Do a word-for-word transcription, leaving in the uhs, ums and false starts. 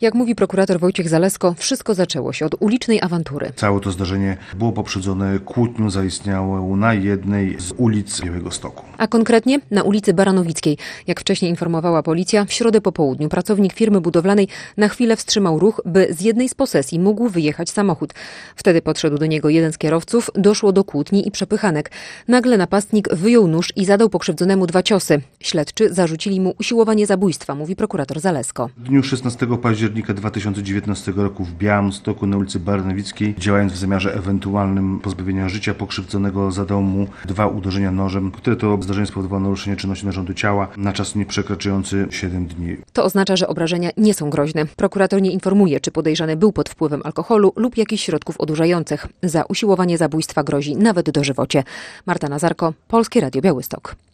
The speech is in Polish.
Jak mówi prokurator Wojciech Zalesko, wszystko zaczęło się od ulicznej awantury. Całe to zdarzenie było poprzedzone kłótnią zaistniałą na jednej z ulic Białegostoku. A konkretnie na ulicy Baranowickiej. Jak wcześniej informowała policja, w środę po południu pracownik firmy budowlanej na chwilę wstrzymał ruch, by z jednej z posesji mógł wyjechać samochód. Wtedy podszedł do niego jeden z kierowców, doszło do kłótni i przepychanek. Nagle napastnik wyjął nóż i zadał pokrzywdzonemu dwa ciosy. Śledczy zarzucili mu usiłowanie zabójstwa, mówi prokurator Zalesko. W dniu szesnastego października dwa tysiące dziewiętnastego roku w Białymstoku na ulicy Baranowickiej, działając w zamiarze ewentualnym pozbawienia życia pokrzywdzonego, zadał mu dwa uderzenia nożem, które to zdarzenie spowodowało naruszenie czynności narządu ciała na czas nieprzekraczający siedem dni. To oznacza, że obrażenia nie są groźne. Prokurator nie informuje, czy podejrzany był pod wpływem alkoholu lub jakichś środków odurzających. Za usiłowanie zabójstwa grozi nawet dożywocie. Marta Nazarko, Polskie Radio Białystok.